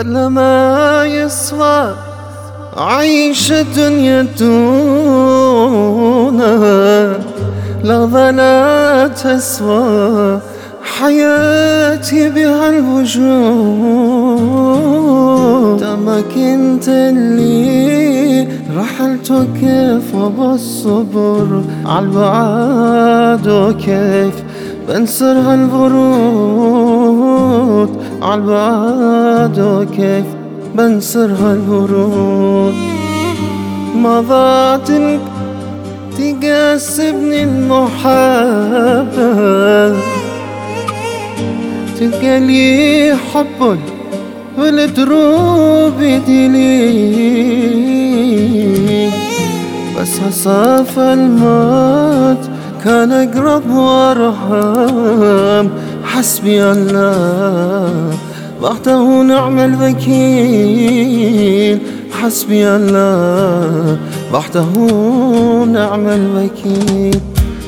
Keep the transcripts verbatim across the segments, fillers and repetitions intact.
ولا ما يسوى عيش الدنيا دونها، لحظة لا تسوى حياتي بها الوجود. دمك انت اللي رحلت وكيف وبالصبر عالبعاد، وكيف بنسر هالبرود عالبعاد، وكيف بنسر هالبرود. ما ضاعت تقاسبني المحبة، تلقى لي حب والدروب يدلي، بس حصاف الموت كان أقرب وأرحم. حسبي الله وحده نعم الوكيل، حسبي الله وحده نعم الوكيل.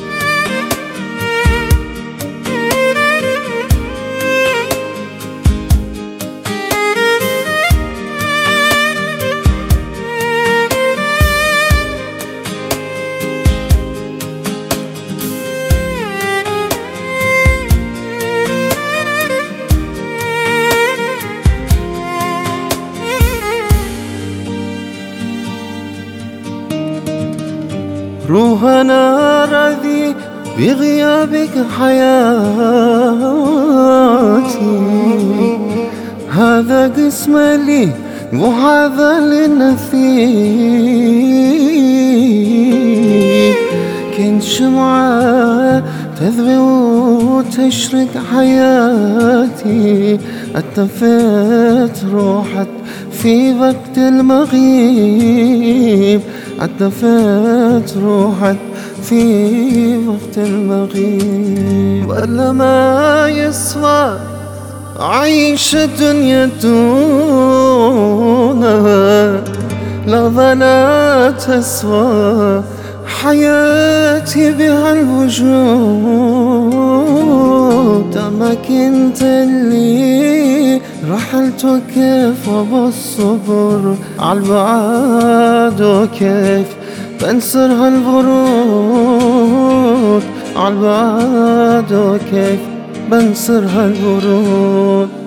روح أنا راضي بغيابك حياتي، هذا قسم لي وهذا للنصيب. كنت شمعة تذوي وتشرق حياتي، اتفت روحت في وقت المغيب، اتفت روحت في وقت المغيب. ولا ما يسوى عيش الدنيا دونها، لحظة لا تسوى حياتي بها الوجود. دمك انت اللي رحلت وكيف وبالصبر عالبعاد، وكيف بنسر هالبرود عالبعاد، وكيف بنسر هالبرود.